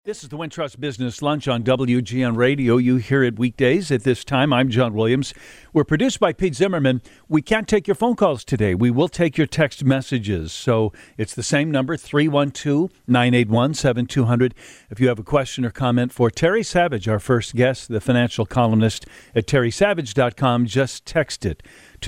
This is the Wintrust Business Lunch on WGN Radio. You hear it weekdays at this time. I'm John Williams. We're produced by Pete Zimmerman. We can't take your phone calls today. We will take your text messages. So it's the same number, 312-981-7200. If you have a question or comment for Terry Savage, our first guest, the financial columnist at terrysavage.com, just text it to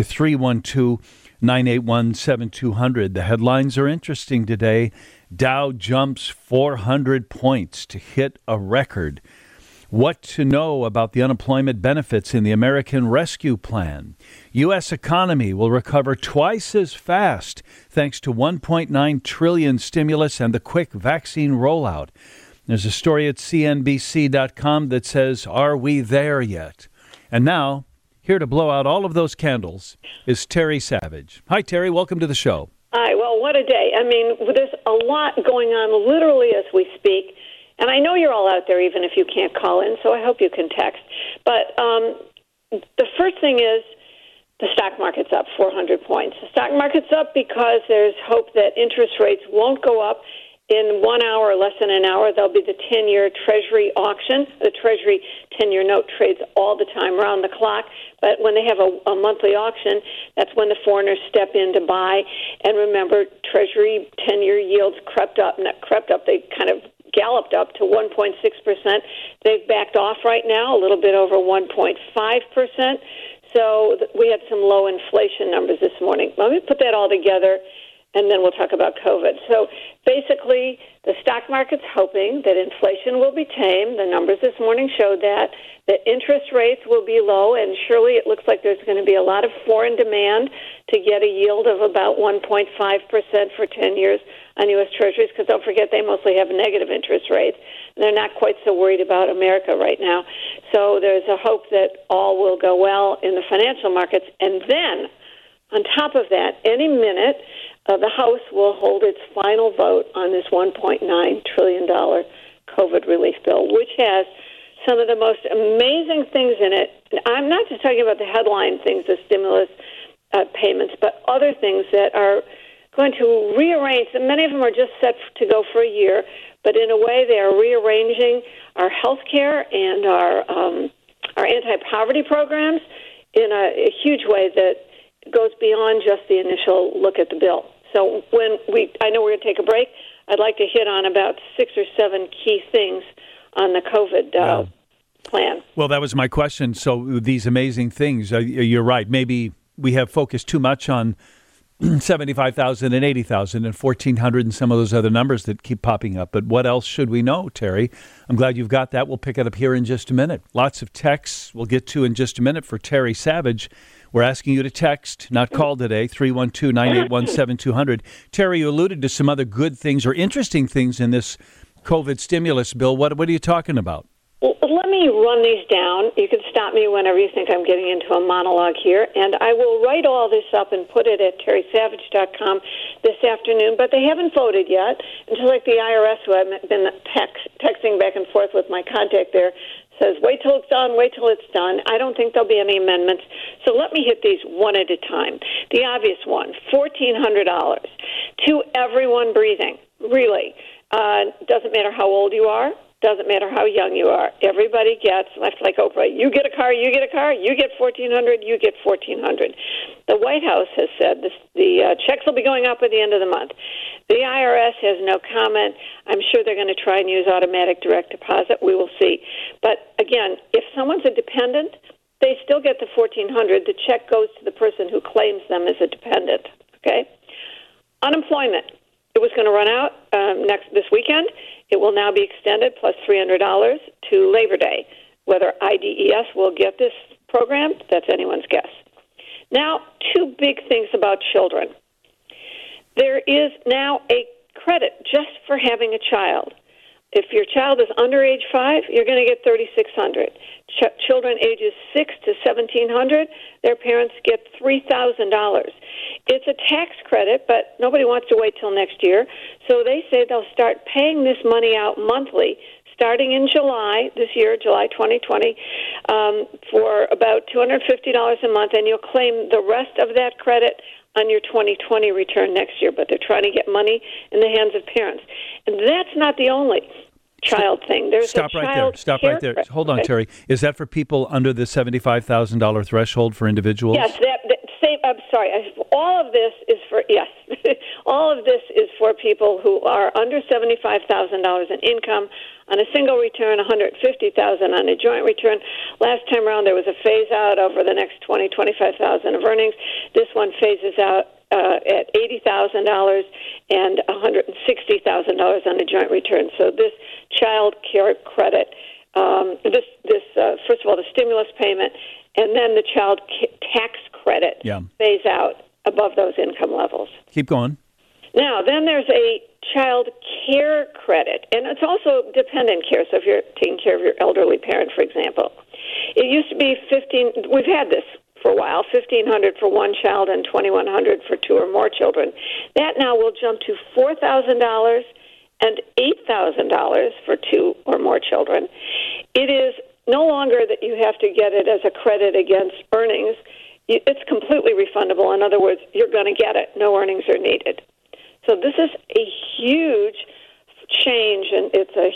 312-981-7200. The headlines are interesting today. Dow jumps 400 points to hit a record. What to know about the unemployment benefits in the American Rescue Plan. U.S. economy will recover twice as fast thanks to $1.9 trillion stimulus and the quick vaccine rollout. There's a story at CNBC.com that says, are we there yet? And now, here to blow out all of those candles is Terry Savage. Hi, Terry. Welcome to the show. Hi. Well, what a day. I mean, there's a lot going on literally as we speak. And I know you're all out there, even if you can't call in, so I hope you can text. But the first thing is the stock market's up 400 points. The stock market's up because there's hope that interest rates won't go up. In 1 hour or less than an hour, there'll be the 10-year Treasury auction. The Treasury 10-year note trades all the time, around the clock. But when they have a monthly auction, that's when the foreigners step in to buy. And remember, Treasury 10-year yields they kind of galloped up to 1.6%. They've backed off right now, a little bit over 1.5%. So we had some low inflation numbers this morning. Let me put that all together, and then we'll talk about COVID. So basically, the stock market's hoping that inflation will be tamed. The numbers this morning showed that interest rates will be low, and surely it looks like there's going to be a lot of foreign demand to get a yield of about 1.5% for 10 years on U.S. Treasuries, because don't forget they mostly have negative interest rates. And they're not quite so worried about America right now. So there's a hope that all will go well in the financial markets. And then, on top of that, any minute, the House will hold its final vote on this $1.9 trillion COVID relief bill, which has some of the most amazing things in it. I'm not just talking about the headline things, the stimulus payments, but other things that are going to rearrange. And many of them are just set to go for a year, but in a way they are rearranging our health care and our anti-poverty programs in a huge way that goes beyond just the initial look at the bill. So I know we're going to take a break. I'd like to hit on about 6 or 7 key things on the COVID plan. Well, that was my question. So these amazing things, you're right. Maybe we have focused too much on 75,000 and 80,000 and 1,400 and some of those other numbers that keep popping up. But what else should we know, Terry? I'm glad you've got that. We'll pick it up here in just a minute. Lots of texts we'll get to in just a minute for Terry Savage. We're asking you to text, not call today, 312-981-7200. Terry, you alluded to some other good things or interesting things in this COVID stimulus bill. What are you talking about? Well, let me run these down. You can stop me whenever you think I'm getting into a monologue here, and I will write all this up and put it at terrysavage.com this afternoon, but they haven't voted yet. And just like the IRS, who I've been texting back and forth with my contact there, says, wait till it's done, wait till it's done. I don't think there'll be any amendments. So let me hit these one at a time. The obvious one, $1,400 to everyone breathing, really. Doesn't matter how old you are. Doesn't matter how young you are. Everybody gets, like Oprah, you get a car, you get a car, you get $1,400, you get $1,400. The White House has said the checks will be going up at the end of the month. The IRS has no comment. I'm sure they're going to try and use automatic direct deposit. We will see. But again, if someone's a dependent, they still get the $1,400. The check goes to the person who claims them as a dependent. Okay? Unemployment. It was going to run out this weekend. It will now be extended plus $300 to Labor Day. Whether IDES will get this program, that's anyone's guess. Now, 2 big things about children. There is now a credit just for having a child. If your child is under age 5, you're going to get $3,600. Children ages 6 to 1,700, their parents get $3,000. It's a tax credit, but nobody wants to wait till next year. So they say they'll start paying this money out monthly starting in July this year, July 2020, for about $250 a month, and you'll claim the rest of that credit on your 2020 return next year. But they're trying to get money in the hands of parents. And that's not the only. child thing. There's Stop right there. Stop right there. Hold on, Terry. Is that for people under the $75,000 threshold for individuals? Yes. I'm sorry. All of this is for all of this is for people who are under $75,000 in income on a single return, $150,000 on a joint return. Last time around, there was a phase out over the next $25,000 of earnings. This one phases out at $80,000 and $160,000 on a joint return. So this child care credit, first of all, the stimulus payment, and then the child tax credit phase out above those income levels. Keep going. Now, then there's a child care credit, and it's also dependent care. So if you're taking care of your elderly parent, for example, it used to be we've had this for a while, $1,500 for one child and $2,100 for two or more children. That now will jump to $4,000 and $8,000 for two or more children. It is no longer that you have to get it as a credit against earnings. It's completely refundable. In other words, you're going to get it. No earnings are needed. So this is a huge change, and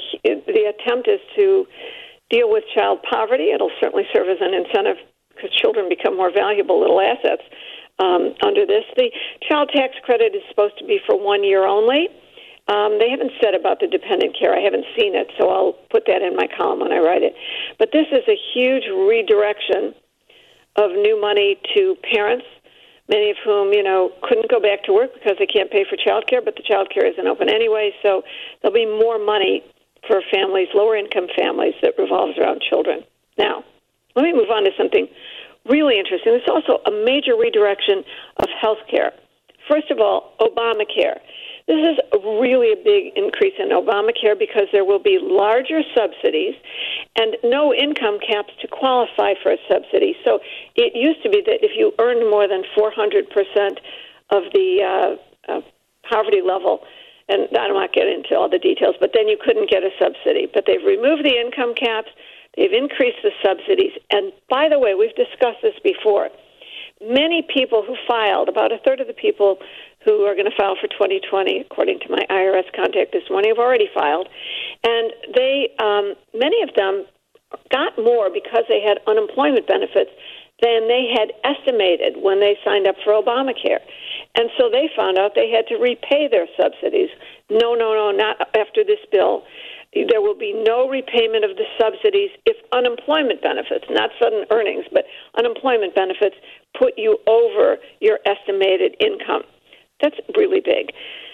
the attempt is to deal with child poverty. It'll certainly serve as an incentive because children become more valuable little assets under this. The child tax credit is supposed to be for 1 year only. They haven't said about the dependent care. I haven't seen it, so I'll put that in my column when I write it. But this is a huge redirection of new money to parents, many of whom, couldn't go back to work because they can't pay for child care, but the child care isn't open anyway, so there'll be more money for families, lower-income families, that revolves around children. Now, let me move on to something really interesting. There's also a major redirection of health care. First of all, Obamacare. This is really a big increase in Obamacare because there will be larger subsidies and no income caps to qualify for a subsidy. So it used to be that if you earned more than 400% of the poverty level, and I don't want to get into all the details, but then you couldn't get a subsidy. But they've removed the income caps, they've increased the subsidies, and by the way, we've discussed this before. Many people who filed, about a third of the people who are going to file for 2020, according to my IRS contact this morning, have already filed. And they, many of them got more because they had unemployment benefits than they had estimated when they signed up for Obamacare. And so they found out they had to repay their subsidies. No, not after this bill. There will be no repayment of the subsidies if unemployment benefits, not sudden earnings, but unemployment benefits put you over your estimated income. That's really big.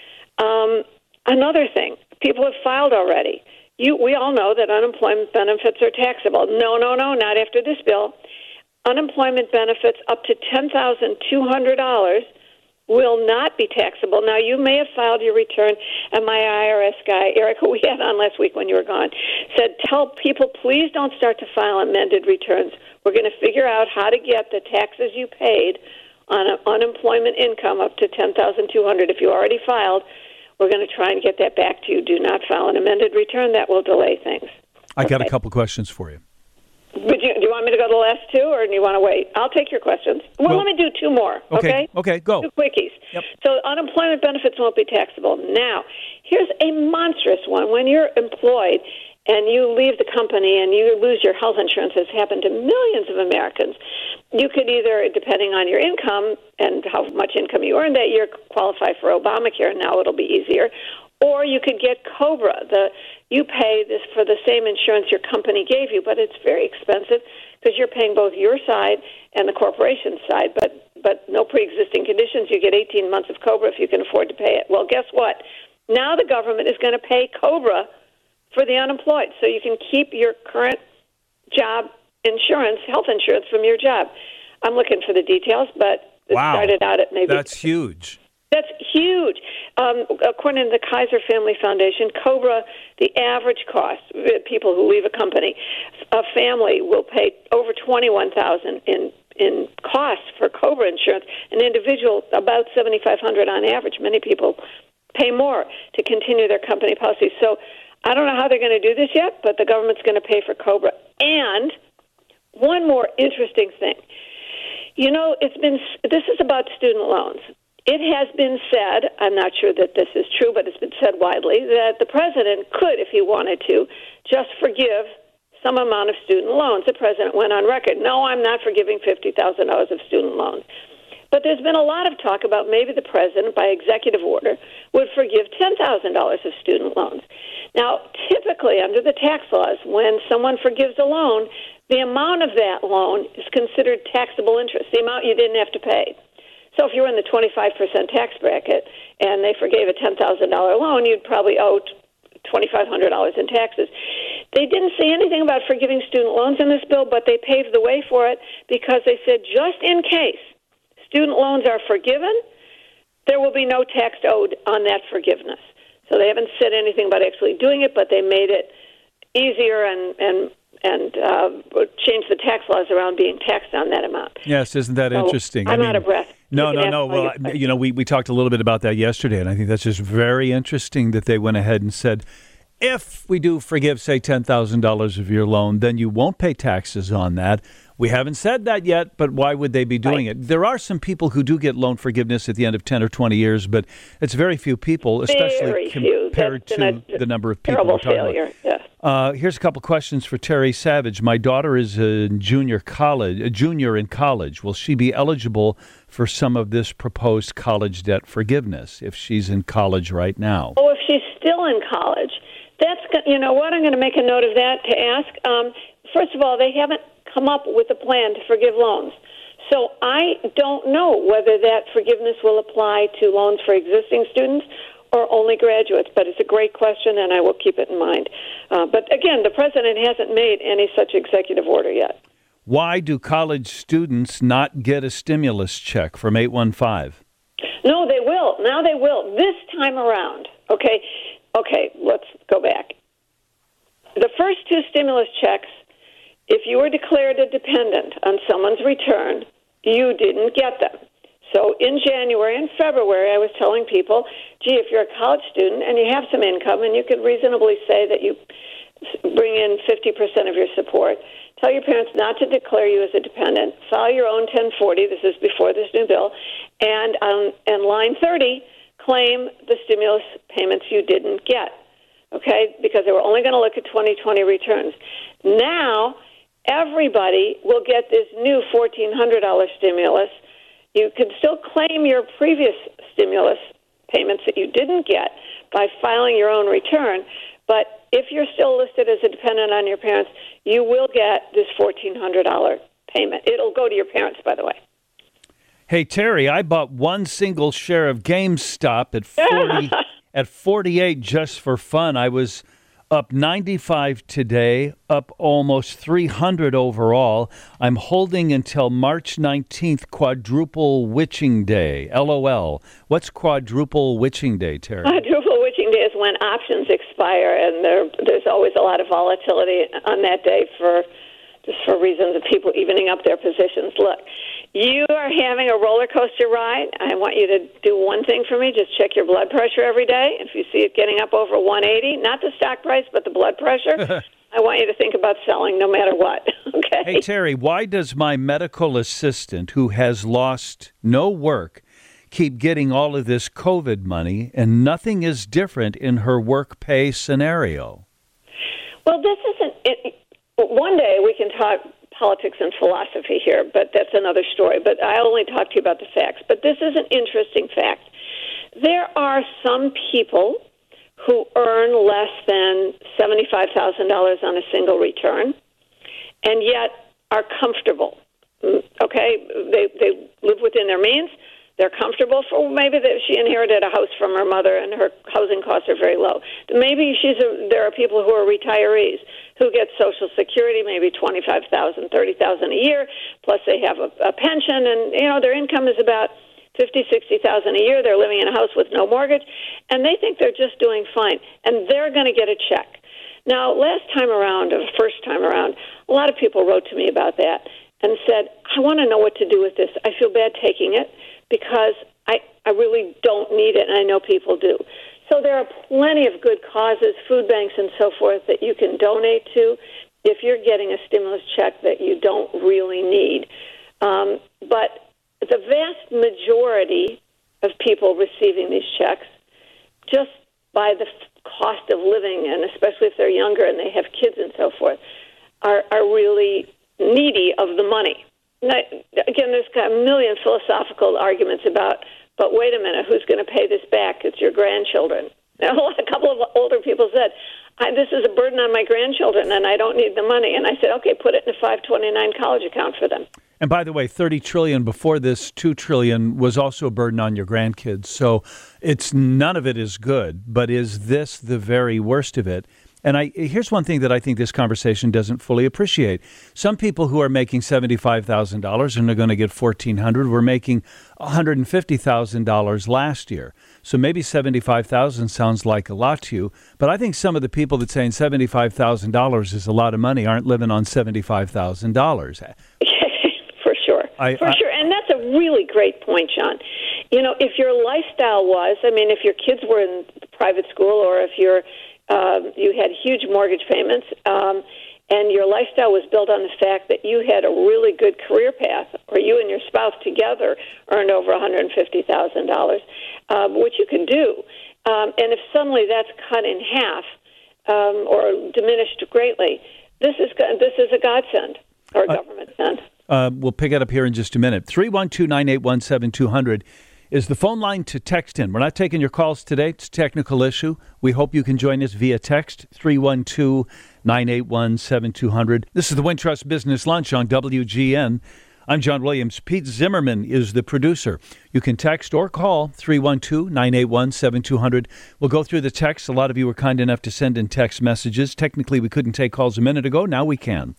Another thing, people have filed already. We all know that unemployment benefits are taxable. No, not after this bill. Unemployment benefits up to $10,200 will not be taxable. Now, you may have filed your return, and my IRS guy, Eric, who we had on last week when you were gone, said, tell people, please don't start to file amended returns. We're going to figure out how to get the taxes you paid on unemployment income up to $10,200. If you already filed, we're going to try and get that back to you. Do not file an amended return. That will delay things. I got a couple questions for you. Do you want me to go to the last two, or do you want to wait? I'll take your questions. Well, let me do two more, okay? Okay, go. Two quickies. Yep. So unemployment benefits won't be taxable. Now, here's a monstrous one. When you're employed and you leave the company and you lose your health insurance, has happened to millions of Americans, you could either, depending on your income and how much income you earned that year, qualify for Obamacare. Now it'll be easier. Or you could get COBRA. You pay this for the same insurance your company gave you, but it's very expensive because you're paying both your side and the corporation's side. But no pre-existing conditions. You get 18 months of COBRA if you can afford to pay it. Well, guess what? Now the government is going to pay COBRA for the unemployed, so you can keep your current job insurance, health insurance from your job. I'm looking for the details, but it started out at maybe... That's huge. That's huge. According to the Kaiser Family Foundation, COBRA, the average cost, people who leave a company, a family will pay over $21,000 in costs for COBRA insurance. An individual, about $7,500 on average. Many people pay more to continue their company policies. So I don't know how they're going to do this yet, but the government's going to pay for COBRA. And one more interesting thing. This is about student loans. It has been said, I'm not sure that this is true, but it's been said widely, that the president could, if he wanted to, just forgive some amount of student loans. The president went on record, no, I'm not forgiving $50,000 of student loans. But there's been a lot of talk about maybe the president, by executive order, would forgive $10,000 of student loans. Now, typically, under the tax laws, when someone forgives a loan, the amount of that loan is considered taxable interest, the amount you didn't have to pay. So if you were in the 25% tax bracket and they forgave a $10,000 loan, you'd probably owe $2,500 in taxes. They didn't say anything about forgiving student loans in this bill, but they paved the way for it because they said just in case student loans are forgiven, there will be no tax owed on that forgiveness. So they haven't said anything about actually doing it, but they made it easier and changed the tax laws around being taxed on that amount. Yes, isn't that interesting? I'm out of breath. No. Well, we talked a little bit about that yesterday, and I think that's just very interesting that they went ahead and said, if we do forgive, say, $10,000 of your loan, then you won't pay taxes on that. We haven't said that yet, but why would they be doing it? There are some people who do get loan forgiveness at the end of 10 or 20 years, but it's very few people, especially compared to the number of people we're talking failure. about. Yes. Here's a couple questions for Terry Savage. My daughter is a junior in college. Will she be eligible for some of this proposed college debt forgiveness if she's in college right now? Oh, if she's still in college, you know what? I'm going to make a note of that to ask. First of all, they haven't come up with a plan to forgive loans. So I don't know whether that forgiveness will apply to loans for existing students or only graduates, but it's a great question, and I will keep it in mind. But again, the president hasn't made any such executive order yet. Why do college students not get a stimulus check from 815? No, they will. Now they will. This time around. Okay, let's go back. The first two stimulus checks, if you were declared a dependent on someone's return, you didn't get them. So in January and February, I was telling people, gee, if you're a college student and you have some income and you could reasonably say that you bring in 50% of your support, tell your parents not to declare you as a dependent, file your own 1040, this is before this new bill, and on line 30, claim the stimulus payments you didn't get, okay, because they were only going to look at 2020 returns. Now, everybody will get this new $1,400 stimulus. You can still claim your previous stimulus payments that you didn't get by filing your own return, but if you're still listed as a dependent on your parents, you will get this $1,400 payment. It'll go to your parents, by the way. Hey, Terry, I bought one single share of GameStop at 48 just for fun. I was up 95 today, up almost 300 overall. I'm holding until March 19th, Quadruple Witching Day. LOL. What's Quadruple Witching Day, Terry? Quadruple Witching Day is when options expire, and there's always a lot of volatility on that day for reasons of people evening up their positions. Look, you are having a roller coaster ride. I want you to do one thing for me. Just check your blood pressure every day. If you see it getting up over 180, not the stock price, but the blood pressure, I want you to think about selling no matter what. Okay? Hey, Terry, why does my medical assistant, who has lost no work, keep getting all of this COVID money and nothing is different in her work pay scenario? Well, this isn't it. One day we can talk politics and philosophy here, but that's another story. But I only talk to you about the facts. But this is an interesting fact. There are some people who earn less than $75,000 on a single return and yet are comfortable. Okay? They live within their means. They're comfortable for maybe that she inherited a house from her mother and her housing costs are very low. Maybe there are people who are retirees who get Social Security, maybe $25,000, $30,000 a year, plus they have a pension, and their income is about $50,000, $60,000 a year. They're living in a house with no mortgage, and they think they're just doing fine, and they're going to get a check. Now, first time around, a lot of people wrote to me about that and said, I want to know what to do with this. I feel bad taking it because I really don't need it, and I know people do. So there are plenty of good causes, food banks and so forth, that you can donate to if you're getting a stimulus check that you don't really need. But the vast majority of people receiving these checks, just by the cost of living, and especially if they're younger and they have kids and so forth, are really needy of the money. Now, again, there's got a million philosophical arguments about, but wait a minute, who's going to pay this back? It's your grandchildren. Now, a couple of older people said, this is a burden on my grandchildren, and I don't need the money. And I said, okay, put it in a 529 college account for them. And by the way, $30 trillion before this, $2 trillion was also a burden on your grandkids. So none of it is good, but is this the very worst of it? And here's one thing that I think this conversation doesn't fully appreciate. Some people who are making $75,000 and are going to get $1,400 were making $150,000 last year. So maybe $75,000 sounds like a lot to you, but I think some of the people that saying $75,000 is a lot of money aren't living on $75,000. For sure. Sure. And that's a really great point, John. You know, if your lifestyle was, if your kids were in private school, or if you had huge mortgage payments, and your lifestyle was built on the fact that you had a really good career path, or you and your spouse together earned over $150,000, which you can do, and if suddenly that's cut in half or diminished greatly, this is a godsend, or a government send. We'll pick it up here in just a minute. 312-981-7200 is the phone line to text in. We're not taking your calls today. It's a technical issue. We hope you can join us via text, 312-981-7200. This is the Wintrust Business Lunch on WGN. I'm John Williams. Pete Zimmerman is the producer. You can text or call 312-981-7200. We'll go through the text. A lot of you were kind enough to send in text messages. Technically, we couldn't take calls a minute ago. Now we can.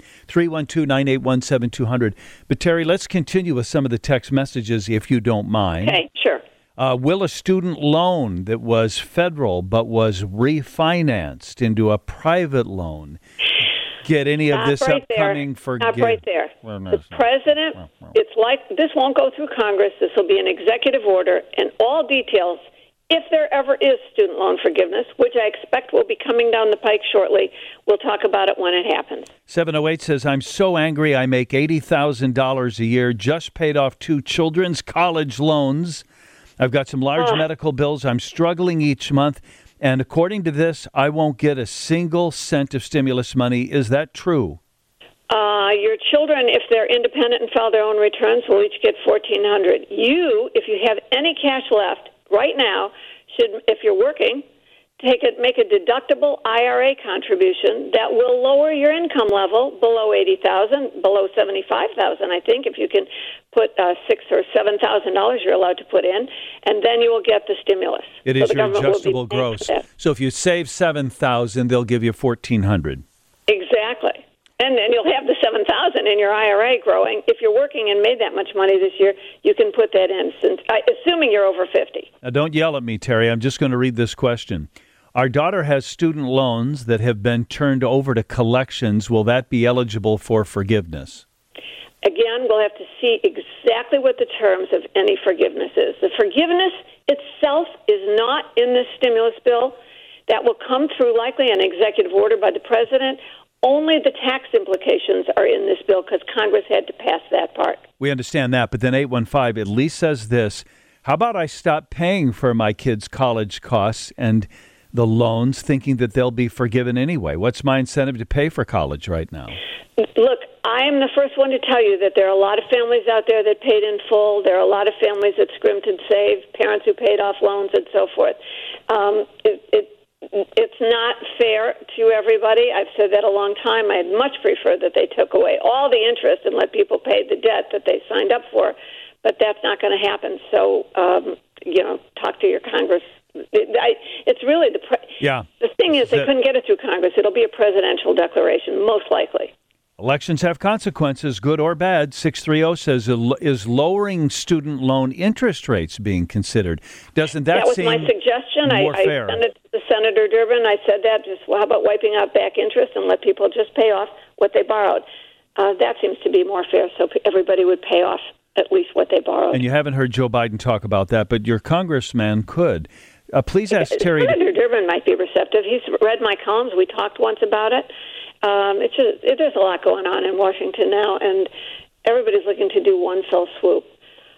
312-981-7200. But, Terry, let's continue with some of the text messages, if you don't mind. Okay, sure. Will a student loan that was federal but was refinanced into a private loan get any of this upcoming forgiveness? Stop right there. The president, it's like this won't go through Congress. This will be an executive order, and all details, if there ever is student loan forgiveness, which I expect will be coming down the pike shortly, we'll talk about it when it happens. 708 says, I'm so angry I make $80,000 a year, just paid off 2 children's college loans. I've got some large medical bills. I'm struggling each month. And according to this, I won't get a single cent of stimulus money. Is that true? Your children, if they're independent and file their own returns, will each get $1,400. You, if you have any cash left right now, should, if you're working, make a deductible IRA contribution that will lower your income level below $80,000, below $75,000. I think if you can put $6,000 or $7,000, you're allowed to put in, and then you will get the stimulus. It is your adjustable gross. So if you save $7,000, they'll give you $1,400. Exactly. And then you'll have the $7,000 in your IRA growing. If you're working and made that much money this year, you can put that in, assuming you're over 50. Now, don't yell at me, Terry. I'm just going to read this question. Our daughter has student loans that have been turned over to collections. Will that be eligible for forgiveness? Again, we'll have to see exactly what the terms of any forgiveness is. The forgiveness itself is not in this stimulus bill. That will come through likely an executive order by the president. Only the tax implications are in this bill because Congress had to pass that part. We understand that, but then 815 at least says this. How about I stop paying for my kids' college costs and the loans, thinking that they'll be forgiven anyway? What's my incentive to pay for college right now? Look, I am the first one to tell you that there are a lot of families out there that paid in full. There are a lot of families that scrimped and saved, parents who paid off loans and so forth. It's not fair to everybody. I've said that a long time. I'd much prefer that they took away all the interest and let people pay the debt that they signed up for, but that's not going to happen. So, talk to your Congress. It's really the thing is they couldn't get it through Congress. It'll be a presidential declaration, most likely. Elections have consequences, good or bad. 630 says, is lowering student loan interest rates being considered? Doesn't that seem my suggestion? more fair? I sent it to Senator Durbin. I said that. How about wiping out back interest and let people just pay off what they borrowed? That seems to be more fair, so everybody would pay off at least what they borrowed. And you haven't heard Joe Biden talk about that, but your congressman could. Please ask Terry. Senator Durbin might be receptive. He's read my columns. We talked once about it. There's a lot going on in Washington now, and everybody's looking to do one fell swoop.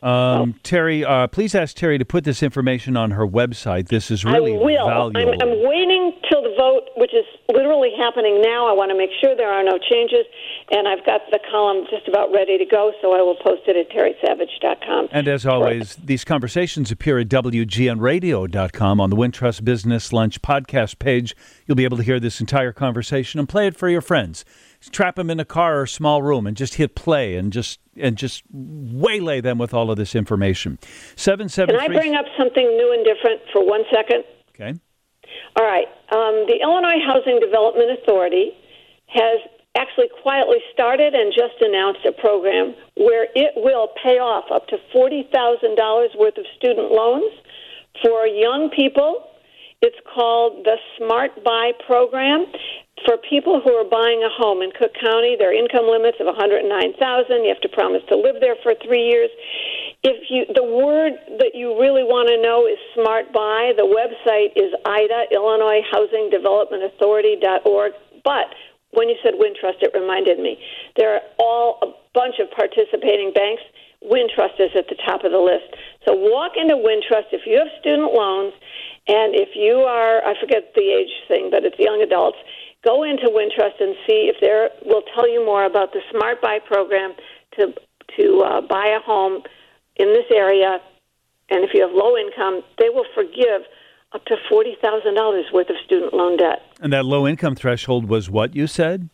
Terry, please ask Terry to put this information on her website. This is really valuable. I'm waiting till the vote, which is literally happening now. I want to make sure there are no changes, and I've got the column just about ready to go, so I will post it at terrysavage.com. And as always, these conversations appear at WGNradio.com on the Wintrust Business Lunch podcast page. You'll be able to hear this entire conversation and play it for your friends. Trap them in a car or a small room and just hit play and just waylay them with all of this information. 773. Can I bring up something new and different for 1 second? Okay. All right. The Illinois Housing Development Authority has actually quietly started and just announced a program where it will pay off up to $40,000 worth of student loans for young people. It's called the Smart Buy Program. For people who are buying a home in Cook County, there are income limits of $109,000. You have to promise to live there for 3 years. The word that you really want to know is Smart Buy. The website is IDA, Illinois Housing Development Authority.org. But when you said Wintrust, it reminded me. There are a bunch of participating banks. Wintrust is at the top of the list. So walk into Wintrust if you have student loans, and if you are, I forget the age thing, but it's young adults, go into Wintrust and see if we'll tell you more about the Smart Buy program to buy a home in this area. And if you have low income, they will forgive up to $40,000 worth of student loan debt. And that low income threshold was what you said?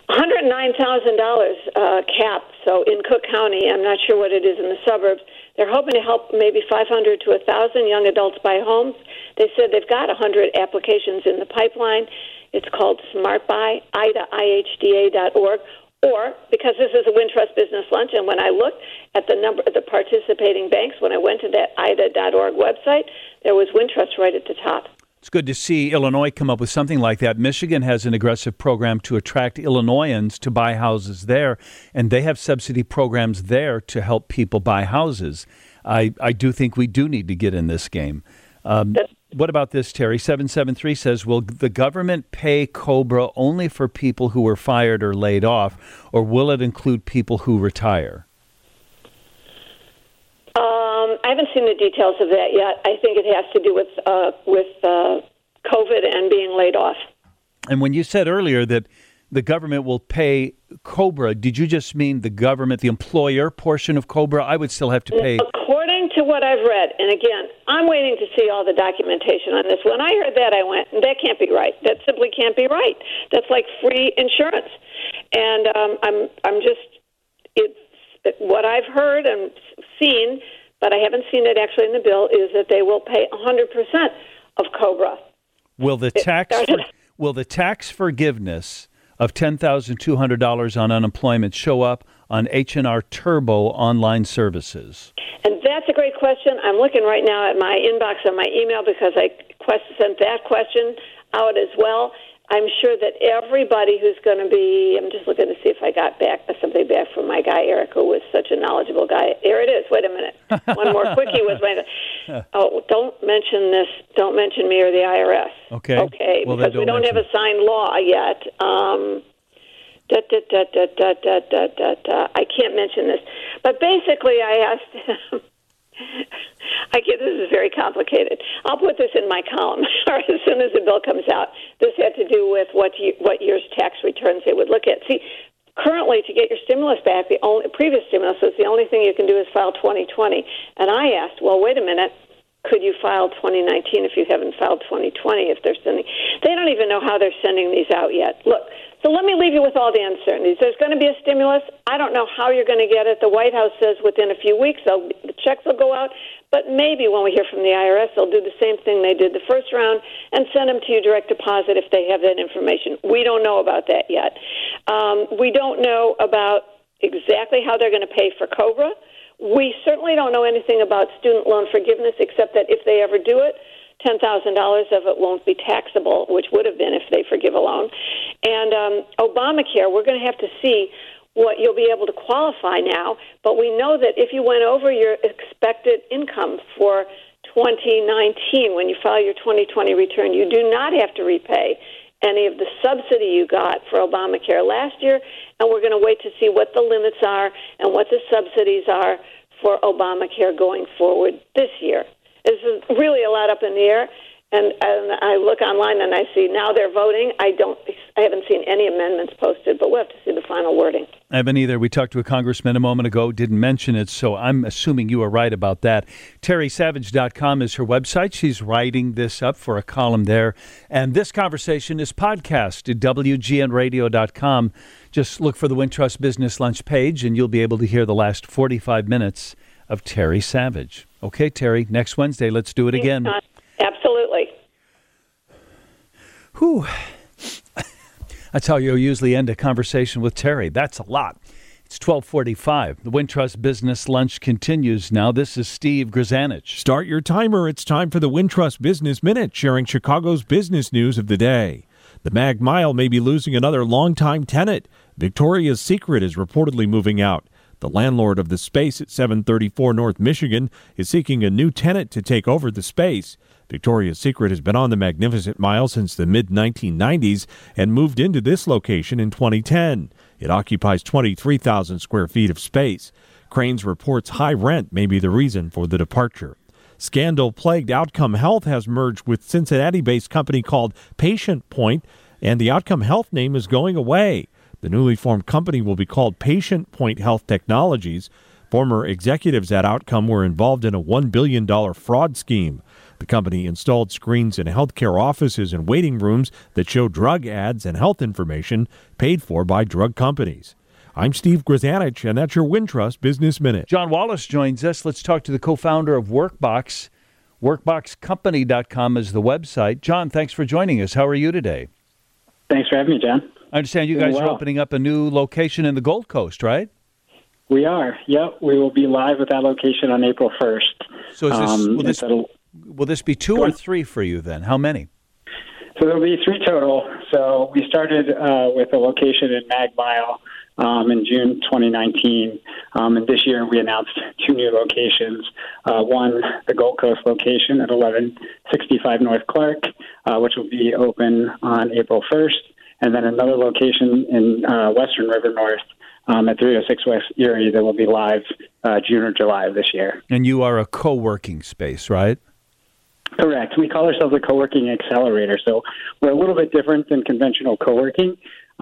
$109,000 cap. So in Cook County, I'm not sure what it is in the suburbs. They're hoping to help maybe 500 to 1,000 young adults buy homes. They said they've got 100 applications in the pipeline. It's called Smart Buy, IHDA.org. Or, because this is a Wintrust Business Lunch, and when I looked at the number of the participating banks, when I went to that IDA.org website, there was Wintrust right at the top. It's good to see Illinois come up with something like that. Michigan has an aggressive program to attract Illinoisans to buy houses there, and they have subsidy programs there to help people buy houses. I do think we do need to get in this game. What about this, Terry? 773 says, will the government pay COBRA only for people who were fired or laid off, or will it include people who retire? I haven't seen the details of that yet. I think it has to do with COVID and being laid off. And when you said earlier that the government will pay COBRA, did you just mean the government, the employer portion of COBRA? I would still have to pay. According to what I've read, and again, I'm waiting to see all the documentation on this. When I heard that, I went, that can't be right. That simply can't be right. That's like free insurance. And it's what I've heard and seen, but I haven't seen it actually in the bill, is that they will pay 100% of COBRA. Will the tax forgiveness of $10,200 on unemployment show up on H&R Turbo online services? And that's a great question. I'm looking right now at my inbox on my email because I sent that question out as well. I'm sure that everybody who's going to be, I'm just looking to see if I got something back from my guy, Eric, who was such a knowledgeable guy. Here it is. Wait a minute. One more quickie was don't mention this. Don't mention me or the IRS. Okay. Well, because we don't have a signed law yet. I can't mention this. But basically, I asked him, this is very complicated. I'll put this in my column as soon as the bill comes out. This had to do with what year's tax returns they would look at. See, currently, to get your stimulus back, the previous stimulus was the only thing you can do is file 2020. And I asked, well, wait a minute. Could you file 2019 if you haven't filed 2020? If they're sending, they don't even know how they're sending these out yet. Look, so let me leave you with all the uncertainties. There's going to be a stimulus. I don't know how you're going to get it. The White House says within a few weeks the checks will go out. But maybe when we hear from the IRS, they'll do the same thing they did the first round and send them to you direct deposit if they have that information. We don't know about that yet. We don't know about exactly how they're going to pay for COBRA. We certainly don't know anything about student loan forgiveness, except that if they ever do it, $10,000 of it won't be taxable, which would have been if they forgive a loan. And Obamacare, we're going to have to see what you'll be able to qualify now. But we know that if you went over your expected income for 2019, when you file your 2020 return, you do not have to repay any of the subsidy you got for Obamacare last year, and we're going to wait to see what the limits are and what the subsidies are for Obamacare going forward this year. This is really a lot up in the air. And I look online and I see now they're voting. I haven't seen any amendments posted, but we'll have to see the final wording. I haven't either. We talked to a congressman a moment ago, didn't mention it, so I'm assuming you are right about that. TerrySavage.com is her website. She's writing this up for a column there. And this conversation is podcast at WGNradio.com. Just look for the Wintrust Business Lunch page, and you'll be able to hear the last 45 minutes of Terry Savage. Okay, Terry, next Wednesday, let's do it again. Absolutely. Whew. That's how you usually end a conversation with Terry. That's a lot. It's 12:45. The Wintrust Business Lunch continues now. This is Steve Grzanich. Start your timer. It's time for the Wintrust Business Minute, sharing Chicago's business news of the day. The Mag Mile may be losing another longtime tenant. Victoria's Secret is reportedly moving out. The landlord of the space at 734 North Michigan is seeking a new tenant to take over the space. Victoria's Secret has been on the Magnificent Mile since the mid-1990s and moved into this location in 2010. It occupies 23,000 square feet of space. Crain's reports high rent may be the reason for the departure. Scandal-plagued Outcome Health has merged with Cincinnati-based company called Patient Point, and the Outcome Health name is going away. The newly formed company will be called Patient Point Health Technologies. Former executives at Outcome were involved in a $1 billion fraud scheme. The company installed screens in healthcare offices and waiting rooms that show drug ads and health information paid for by drug companies. I'm Steve Grzanich, and that's your Wintrust Business Minute. John Wallace joins us. Let's talk to the co-founder of Workbox. WorkboxCompany.com is the website. John, thanks for joining us. How are you today? Thanks for having me, John. I understand you guys are opening up a new location in the Gold Coast, right? We are. Yep. We will be live with that location on April 1st. So will this be 2 or 3 for you then? How many? So there'll be 3 total. So we started with a location in Mag Mile in June 2019. And this year we announced 2 new locations. One, the Gold Coast location at 1165 North Clark, which will be open on April 1st. And then another location in Western River North at 306 West Erie that will be live June or July of this year. And you are a co-working space, right? Correct. We call ourselves a co-working accelerator. So we're a little bit different than conventional co-working.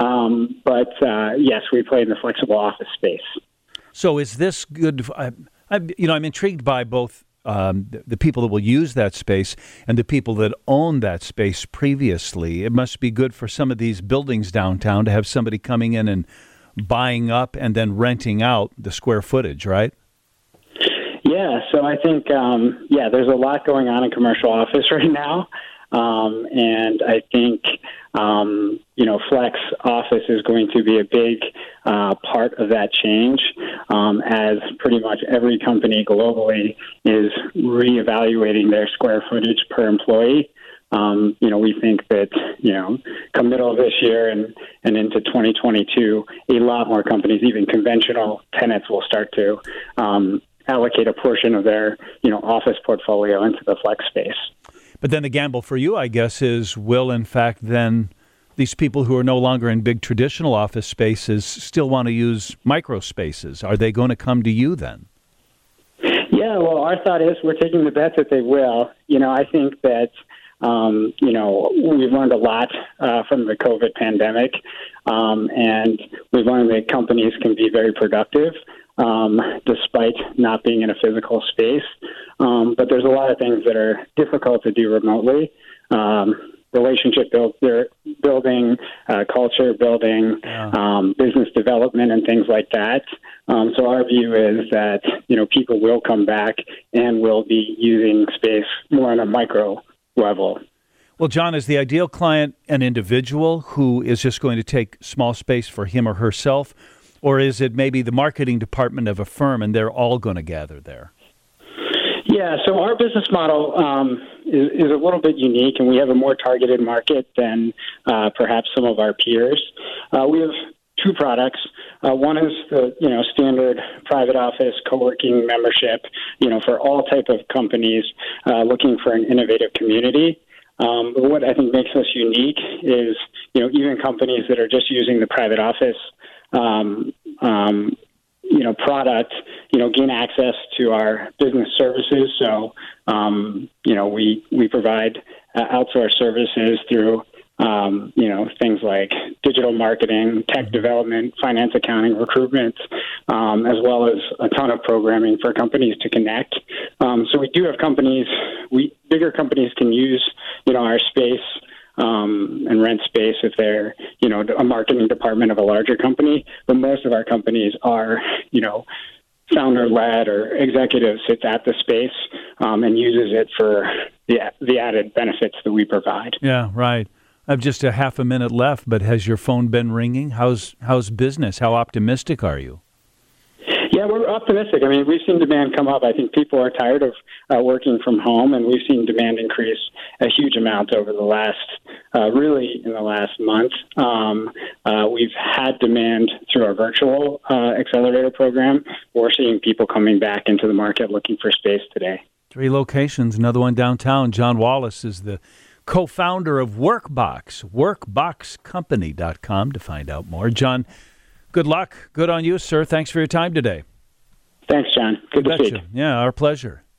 But yes, we play in the flexible office space. So is this good? I'm intrigued by both the people that will use that space and the people that own that space previously. It must be good for some of these buildings downtown to have somebody coming in and buying up and then renting out the square footage, right? Yeah, so I think, there's a lot going on in commercial office right now. And I think, flex office is going to be a big part of that change as pretty much every company globally is reevaluating their square footage per employee. We think that, come middle of this year and into 2022, a lot more companies, even conventional tenants, will start to allocate a portion of their, office portfolio into the flex space. But then the gamble for you, I guess, is will, in fact, then these people who are no longer in big traditional office spaces still want to use micro spaces? Are they going to come to you then? Yeah, well, our thought is we're taking the bet that they will. I think that, we've learned a lot from the COVID pandemic, and we've learned that companies can be very productive despite not being in a physical space. But there's a lot of things that are difficult to do remotely. Relationship building, culture building, business development, and things like that. So our view is that, people will come back and will be using space more on a micro level. Well, John, is the ideal client an individual who is just going to take small space for him or herself? Or is it maybe the marketing department of a firm and they're all going to gather there? Yeah, so our business model is a little bit unique, and we have a more targeted market than perhaps some of our peers. We have 2 products. One is the standard private office co-working membership, for all type of companies looking for an innovative community. But what I think makes us unique is even companies that are just using the private office product, gain access to our business services. So, we provide outsourced services through, things like digital marketing, tech development, finance, accounting, recruitment, as well as a ton of programming for companies to connect. So we do have bigger companies can use, our space and rent space if they're, a marketing department of a larger company. But most of our companies are, founder-led or executive sits at the space and uses it for the added benefits that we provide. Yeah, right. I have just a half a minute left, but has your phone been ringing? How's business? How optimistic are you? Yeah, we're optimistic. I mean, we've seen demand come up. I think people are tired of working from home, and we've seen demand increase a huge amount over the last month. We've had demand through our virtual accelerator program. We're seeing people coming back into the market looking for space today. 3 locations, another one downtown. John Wallace is the co-founder of Workbox, workboxcompany.com to find out more. John, good luck. Good on you, sir. Thanks for your time today. Thanks, John. Good to speak. Yeah, our pleasure.